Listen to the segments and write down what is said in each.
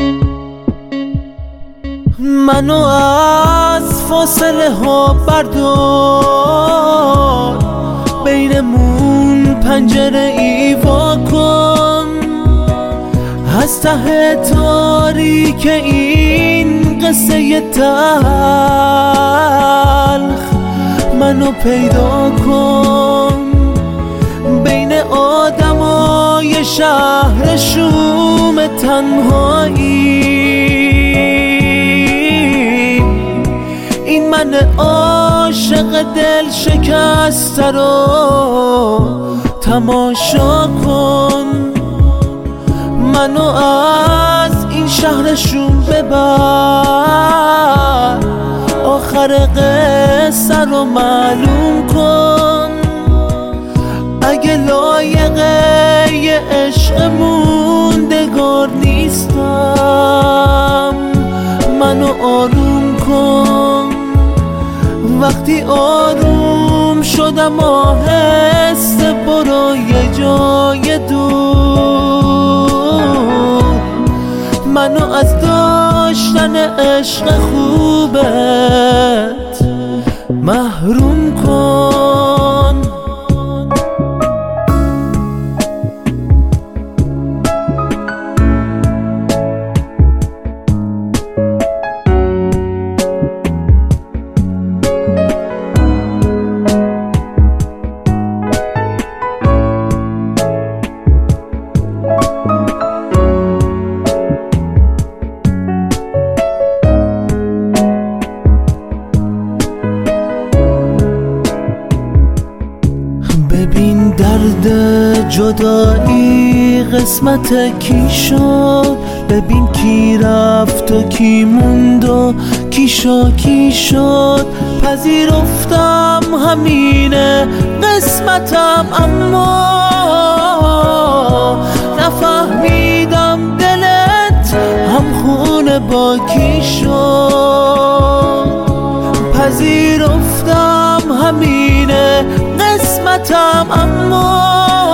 منو از فاصله ها بردار، بینمون پنجره ای وا کن. از ته تاریک این قصه تلخ منو پیدا کن. بین آدمای شهر شوم تنهایی، این من عاشق دل شکسته رو تماشا کن. منو از این شهر شوم ببر، آخر قصه رو معلوم کن. اگه لایقه یه عشق موندگار نیستم، منو آروم کن. وقتی آروم شدم آهسته برو یه جای دور. منو از داشتن عشق خوبت محروم کن. ببین درد جدایی قسمت کی شد، ببین کی رفت و کی موند و کی شد. پذیرفتم همینه قسمتم، اما نفهمیدم دلت همخونه با کی شد. پذیرفتم همینه قسمتم، اما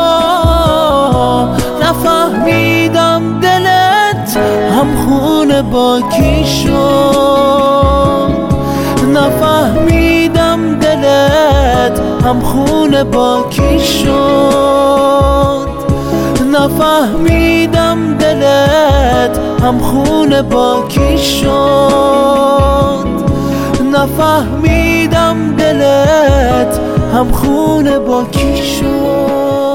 نفهمیدم دلت همخونه با کی شد. نفهمیدم دلت همخونه با کی شد. نفهمیدم دلت همخونه با کی شد. نفهمیدم دلت همخونه با کی شد.